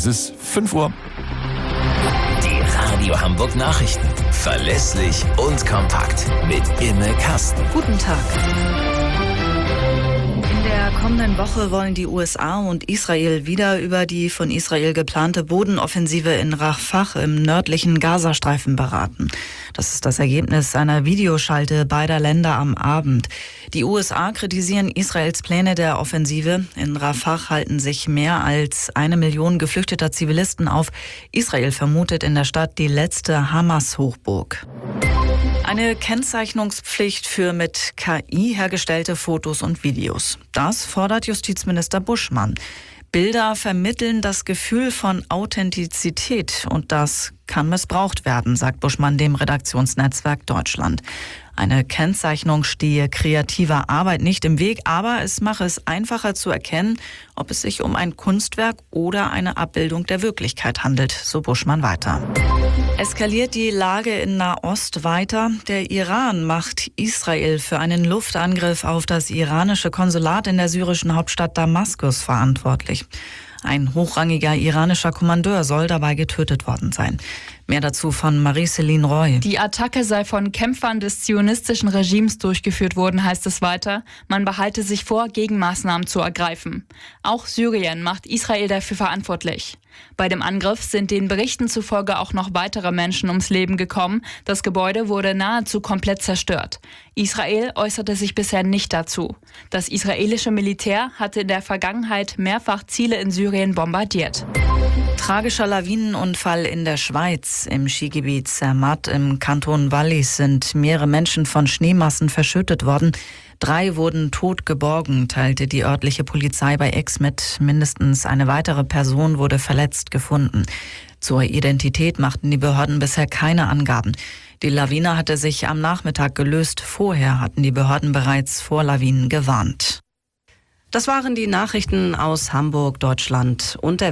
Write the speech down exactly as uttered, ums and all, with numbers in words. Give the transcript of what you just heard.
ist fünf Uhr. Die Radio Hamburg Nachrichten. Verlässlich und kompakt. Mit Imme Kasten. Guten Tag. In der kommenden Woche wollen die U S A und Israel wieder über die von Israel geplante Bodenoffensive in Rafah im nördlichen Gazastreifen beraten. Das ist das Ergebnis einer Videoschalte beider Länder am Abend. Die U S A kritisieren Israels Pläne der Offensive. In Rafah halten sich mehr als eine Million geflüchteter Zivilisten auf. Israel vermutet in der Stadt die letzte Hamas-Hochburg. Eine Kennzeichnungspflicht für mit K I hergestellte Fotos und Videos. Das fordert Justizminister Buschmann. Bilder vermitteln das Gefühl von Authentizität und das kann missbraucht werden, sagt Buschmann dem Redaktionsnetzwerk Deutschland. Eine Kennzeichnung stehe kreativer Arbeit nicht im Weg, aber es mache es einfacher zu erkennen, ob es sich um ein Kunstwerk oder eine Abbildung der Wirklichkeit handelt, so Buschmann weiter. Eskaliert die Lage in Nahost weiter? Der Iran macht Israel für einen Luftangriff auf das iranische Konsulat in der syrischen Hauptstadt Damaskus verantwortlich. Ein hochrangiger iranischer Kommandeur soll dabei getötet worden sein. Mehr dazu von Marie-Céline Roy. Die Attacke sei von Kämpfern des zionistischen Regimes durchgeführt worden, heißt es weiter. Man behalte sich vor, Gegenmaßnahmen zu ergreifen. Auch Syrien macht Israel dafür verantwortlich. Bei dem Angriff sind den Berichten zufolge auch noch weitere Menschen ums Leben gekommen. Das Gebäude wurde nahezu komplett zerstört. Israel äußerte sich bisher nicht dazu. Das israelische Militär hatte in der Vergangenheit mehrfach Ziele in Syrien bombardiert. Tragischer Lawinenunfall in der Schweiz. Im Skigebiet Zermatt im Kanton Wallis sind mehrere Menschen von Schneemassen verschüttet worden. Drei wurden tot geborgen, teilte die örtliche Polizei bei X mit. Mindestens eine weitere Person wurde verletzt gefunden. Zur Identität machten die Behörden bisher keine Angaben. Die Lawine hatte sich am Nachmittag gelöst. Vorher hatten die Behörden bereits vor Lawinen gewarnt. Das waren die Nachrichten aus Hamburg, Deutschland und der